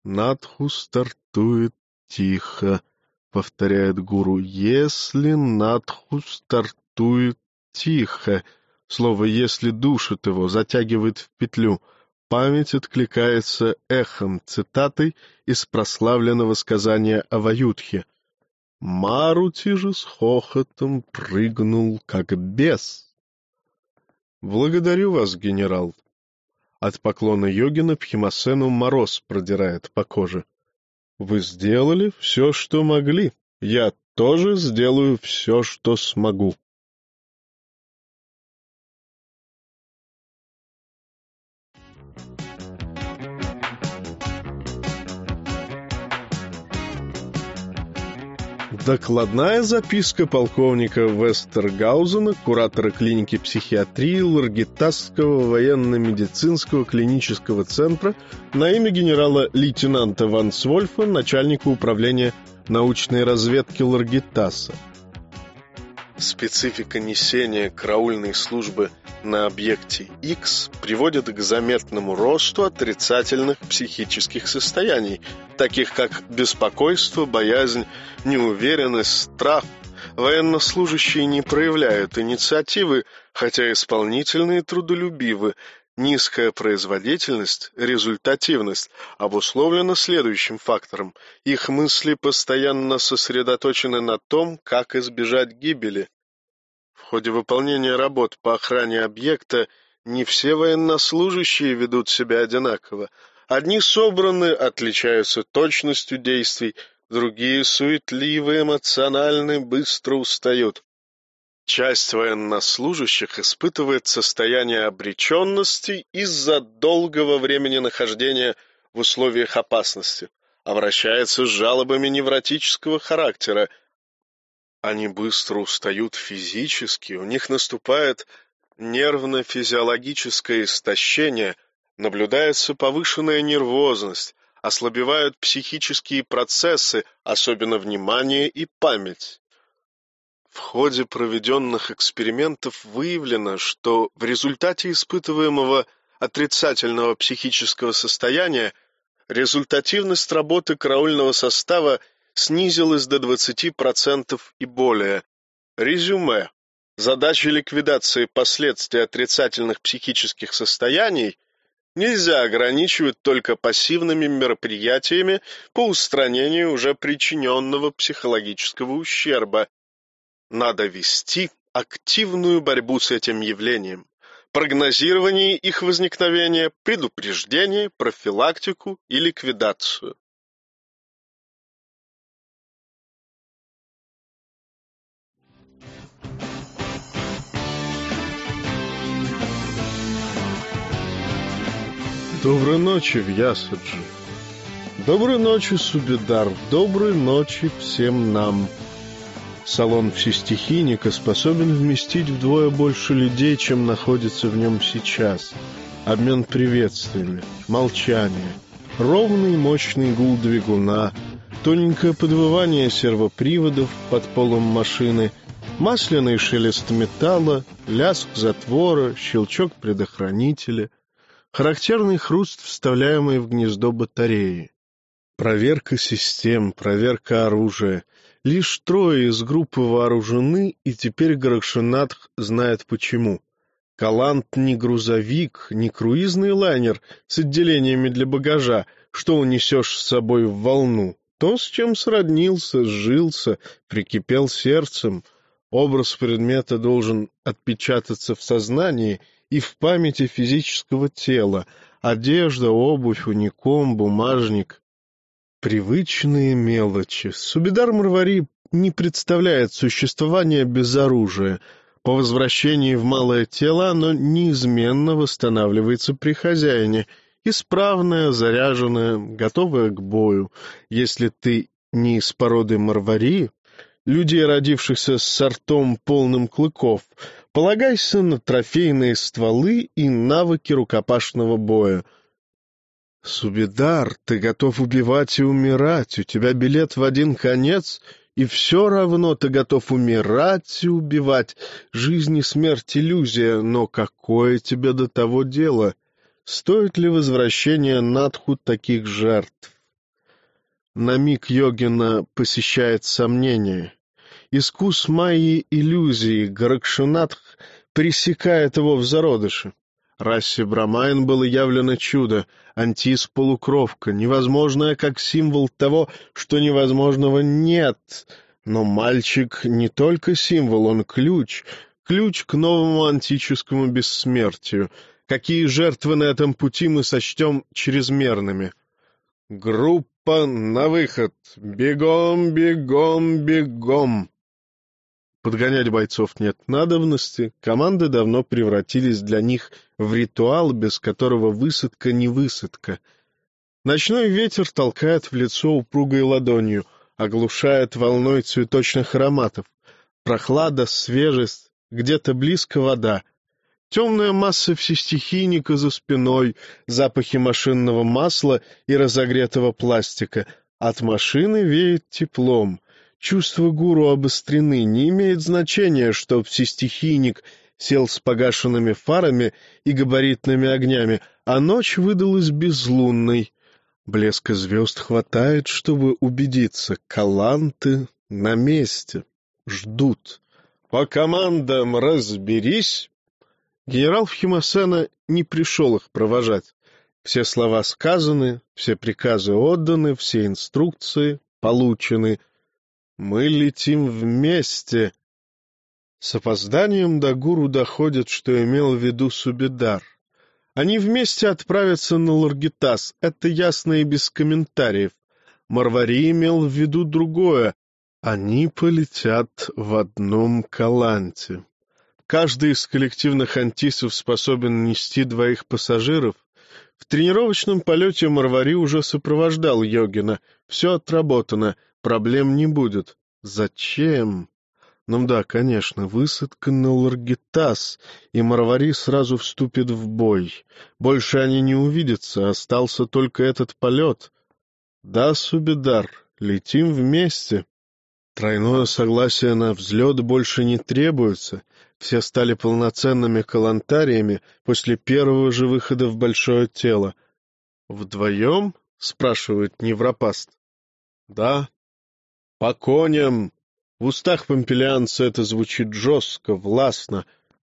Надху стартует тихо, повторяет гуру. Если Надху стартует тихо. Слово «если» душит его, затягивает в петлю. Память откликается эхом, цитатой из прославленного сказания о Ваюдхе. Марути же с хохотом прыгнул, как бес. Благодарю вас, генерал. От поклона йогина Пхимасену мороз продирает по коже. Вы сделали все, что могли. Я тоже сделаю все, что смогу. Докладная записка полковника Вестергаузена, куратора клиники психиатрии Ларгитасского военно-медицинского клинического центра на имя генерала-лейтенанта Ван Свольфа, начальника управления научной разведки Ларгитаса. Специфика несения караульной службы на объекте X приводит к заметному росту отрицательных психических состояний, таких как беспокойство, боязнь, неуверенность, страх. Военнослужащие не проявляют инициативы, хотя исполнительные трудолюбивы. Низкая производительность, результативность обусловлена следующим фактором. Их мысли постоянно сосредоточены на том, как избежать гибели. В ходе выполнения работ по охране объекта не все военнослужащие ведут себя одинаково. Одни собраны, отличаются точностью действий, другие суетливы, эмоциональны, быстро устают. Часть военнослужащих испытывает состояние обреченности из-за долгого времени нахождения в условиях опасности, обращается с жалобами невротического характера. Они быстро устают физически, у них наступает нервно-физиологическое истощение, наблюдается повышенная нервозность, ослабевают психические процессы, особенно внимание и память. В ходе проведенных экспериментов выявлено, что в результате испытываемого отрицательного психического состояния результативность работы караульного состава снизилась до 20% и более. Резюме. Задачи ликвидации последствий отрицательных психических состояний нельзя ограничивать только пассивными мероприятиями по устранению уже причиненного психологического ущерба. Надо вести активную борьбу с этим явлением, прогнозирование их возникновения, предупреждение, профилактику и ликвидацию. Доброй ночи, Вьясаджи. Доброй ночи, Субедар. Доброй ночи всем нам. Салон всестихийника способен вместить вдвое больше людей, чем находится в нем сейчас. Обмен приветствиями, молчание, ровный мощный гул двигуна, тоненькое подвывание сервоприводов под полом машины, масляный шелест металла, лязг затвора, щелчок предохранителя, характерный хруст, вставляемый в гнездо батареи. Проверка систем, проверка оружия. Лишь трое из группы вооружены, и теперь Горакшинатх знает почему. Калант не грузовик, не круизный лайнер с отделениями для багажа, что унесешь с собой в волну. То, с чем сроднился, сжился, прикипел сердцем. Образ предмета должен отпечататься в сознании и в памяти физического тела. Одежда, обувь, уником, бумажник. Привычные мелочи. Субедар Марвари не представляет существования без оружия. По возвращении в малое тело оно неизменно восстанавливается при хозяине, исправное, заряженное, готовое к бою. Если ты не из породы Марвари, людей, родившихся с сортом полным клыков, полагайся на трофейные стволы и навыки рукопашного боя. Субедар, ты готов убивать и умирать, у тебя билет в один конец, и все равно ты готов умирать и убивать. Жизнь и смерть — иллюзия, но какое тебе до того дело? Стоит ли возвращение Надху таких жертв? На миг Йогина посещает сомнение. Искус Майи иллюзии Горакшинатх пресекает его в зародыше. Расе Брамайн было явлено чудо, Антис — полукровка, невозможное как символ того, что невозможного нет. Но мальчик не только символ, он ключ к новому антическому бессмертию. Какие жертвы на этом пути мы сочтем чрезмерными? Группа на выход! Бегом, бегом, бегом! Подгонять бойцов нет надобности, команды давно превратились для них в ритуал, без которого высадка не высадка. Ночной ветер толкает в лицо упругой ладонью, оглушает волной цветочных ароматов. Прохлада, свежесть, где-то близко вода. Темная масса всестихийника за спиной, запахи машинного масла и разогретого пластика. От машины веет теплом. Чувства гуру обострены, не имеет значения, что всестихийник сел с погашенными фарами и габаритными огнями, а ночь выдалась безлунной. Блеска звезд хватает, чтобы убедиться, каланты на месте, ждут. «По командам разберись!» Генерал Фхимасена не пришел их провожать. Все слова сказаны, все приказы отданы, все инструкции получены. Мы летим вместе. С опозданием до гуру доходит, что имел в виду Субедар. Они вместе отправятся на Ларгитас, это ясно и без комментариев. Марвари имел в виду другое. Они полетят в одном каланте. Каждый из коллективных антисов способен нести двоих пассажиров. В тренировочном полете Марвари уже сопровождал Йогина. Все отработано, проблем не будет. Зачем? Ну да, конечно, высадка на Ларгитас, и Марвари сразу вступит в бой. Больше они не увидятся, остался только этот полет. Да, Субедар, летим вместе. Тройное согласие на взлет больше не требуется. Все стали полноценными калантариями после первого же выхода в большое тело. «Вдвоем?» — спрашивает невропаст. «Да». «По коням!» В устах помпелианца это звучит жестко, властно.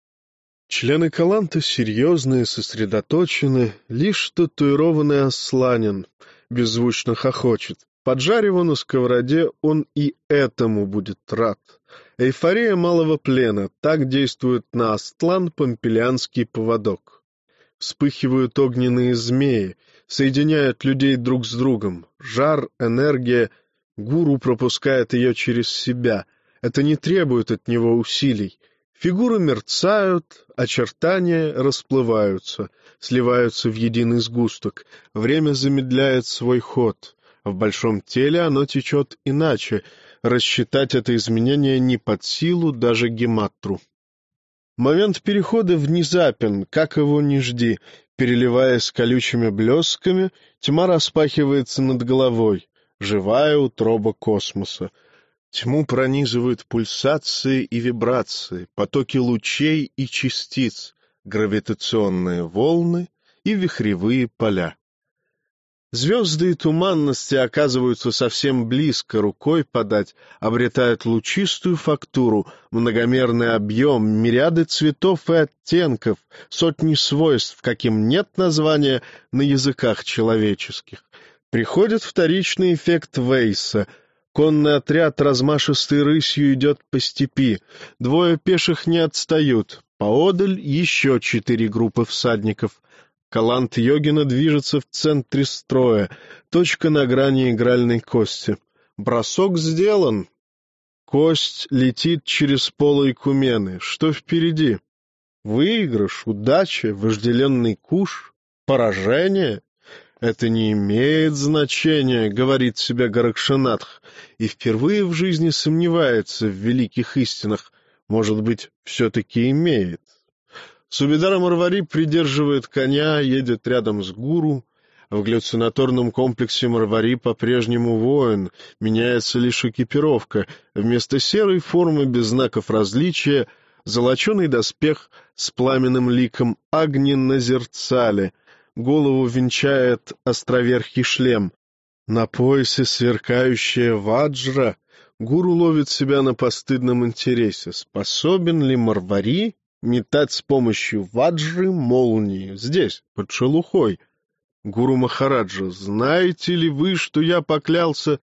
Члены каланта серьезные, сосредоточены, лишь татуированный Асланин беззвучно хохочет. Поджарив на сковороде, он и этому будет рад. Эйфория малого плена, так действует на Астлан помпелианский поводок. Вспыхивают огненные змеи, соединяют людей друг с другом. Жар, энергия, гуру пропускает ее через себя. Это не требует от него усилий. Фигуры мерцают, очертания расплываются, сливаются в единый сгусток. Время замедляет свой ход. В большом теле оно течет иначе. Рассчитать это изменение не под силу даже Гематтру. Момент перехода внезапен, как его ни жди. Переливаясь колючими блесками, тьма распахивается над головой. Живая утроба космоса. Тьму пронизывают пульсации и вибрации, потоки лучей и частиц, гравитационные волны и вихревые поля. Звезды и туманности оказываются совсем близко, рукой подать, обретают лучистую фактуру, многомерный объем, мириады цветов и оттенков, сотни свойств, каким нет названия на языках человеческих. Приходит вторичный эффект Вейса. Конный отряд размашистой рысью идет по степи. Двое пеших не отстают. Поодаль еще 4 группы всадников. Калант Йогина движется в центре строя, точка на грани игральной кости. Бросок сделан. Кость летит через поло икумены. Что впереди? Выигрыш, удача, вожделенный куш, поражение? Это не имеет значения, говорит себе Горакшинатх, и впервые в жизни сомневается в великих истинах. Может быть, все-таки имеет. Субедар Марвари придерживает коня, едет рядом с гуру. В галлюцинаторном комплексе Марвари по-прежнему воин, меняется лишь экипировка. Вместо серой формы без знаков различия золоченый доспех с пламенным ликом Агни на зерцале. Голову венчает островерхий шлем. На поясе сверкающая ваджра. Гуру ловит себя на постыдном интересе. Способен ли Марвари метать с помощью ваджры молнии? Здесь, под шелухой. Гуру Махараджа, знаете ли вы, что я поклялся